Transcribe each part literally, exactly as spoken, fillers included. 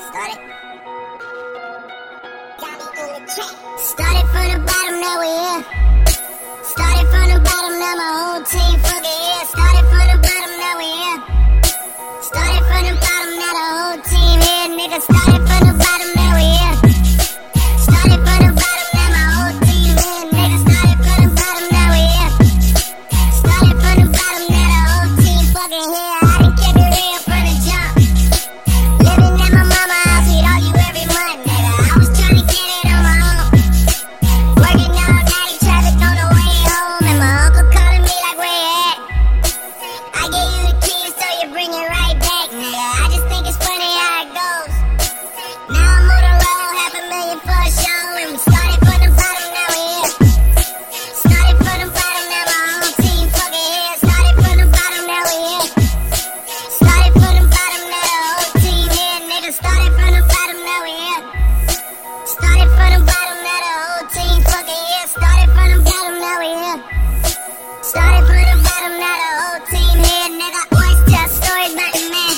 Started. Started from the bottom, now we here. Started from the bottom, now my whole team fucking here. Started from the bottom, now we here. Started from the bottom, now the whole team here, nigga. Started from the bottom, now we here. Started from the bottom, now my whole team here, nigga. Started from the bottom, now we here. Started from the bottom, now the whole team fucking here. I done kept it real from the jump. Living at my mama's house, we'd argue every month, nigga. I was trying to get it on my own. Working all night, traffic on the way home, and my uncle calling me like, where you at? I gave you the keys, so you bring it right back, nigga. I just think it's funny how it goes. Now I'm on the road, half a million for a show, and we started from the bottom, now we here. Started from the bottom, now my whole team fucking here. Started from the bottom, now we here. Started from the bottom, now the whole team here, nigga. Started from the bottom, now we here. Started from the bottom, now the whole team fucking here. Started from the bottom, now we here. Started from the bottom, now the whole team here, nigga. Always tell stories about the man.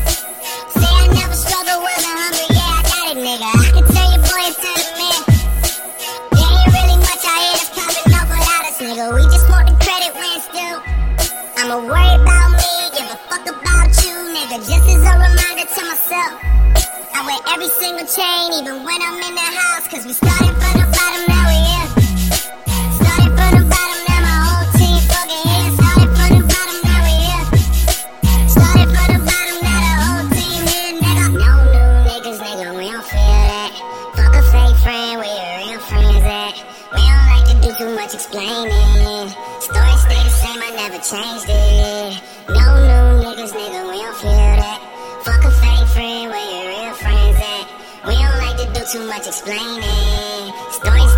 Say I never struggled, wasn't hungry, yeah, I got it, nigga. I can tell your boy it's time to man. There ain't really much out here that's popping off without us, nigga. We just want the credit when it's due. I'ma worry about me, give a fuck about you, nigga. Just as a reminder to myself, I wear every single chain, even when I'm in the house. Cause we started from the bottom, now we here. Started from the bottom, now my whole team fucking here. Started from the bottom, now we here. Started from the bottom, now the whole team here, nigga. No new niggas, nigga, we don't feel that. Fuck a fake friend, where your real friends at? We don't like to do too much explaining. Story stay the same, I never changed it. No new niggas, nigga, we don't feel that. Fuck a fake friend, where your real friends at? We don't like to do too much explaining. Story